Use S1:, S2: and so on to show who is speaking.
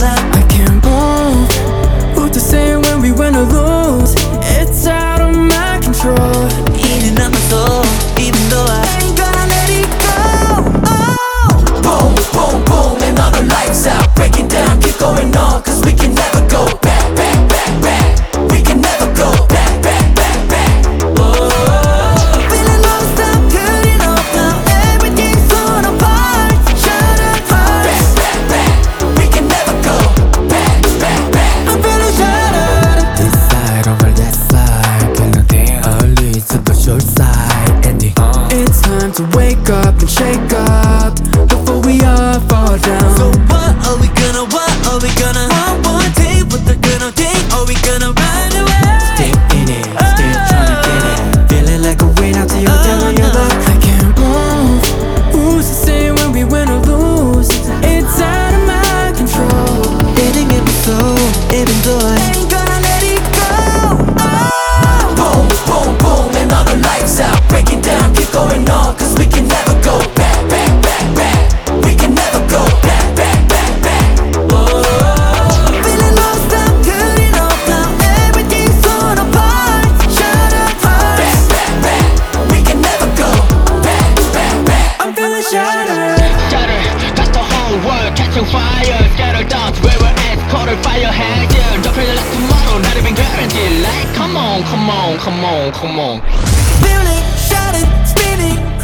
S1: luck.
S2: I can't move. Who's to say when we win or lose? It's out of my control.
S1: Eating up my soul, even though I ain't gonna let it go.
S3: Boom, boom, boom, and all the lights out. Breaking down, keep going on, cause we can never go back, back, back, back. We can never go back, back, back, back.
S1: I'm feeling lost, I'm cutting off now. Everything's falling apart, shattered hearts.
S3: Back, back, back. We can never go back, back, back.
S1: I'm feeling shattered.
S2: This side over that side. 그런데 early to the short side ending. It's time to wake up and shake up before we all fall down.
S1: So what are we gonna, one more day, what they're gonna think? Are we gonna run away?
S2: Still in it, still trying to get it. Feeling like a win out to your deal on your luck. I can't move. Who's to say when we win or lose? It's out of my control.
S1: Eating in my soul, even though I ain't gonna let it go.
S3: Boom, boom, boom, and all the lights out. Breaking down, keep going on, cause we can never go back, back, back, back. We can never go back, back, back, back.
S1: I'm feeling lost, I'm cutting off now. Everything's falling apart, shattered
S3: Back,
S1: hearts.
S3: back, back. We can never go back, back, back.
S1: I'm feeling shattered.
S4: Shattered, that's the whole world catching fire. Scattered dust, where we're at, caught on fire. Hang there, don't pray like tomorrow, not even guaranteed. Like, come on, come on, come on, come on.
S1: Feeling shattered, spinning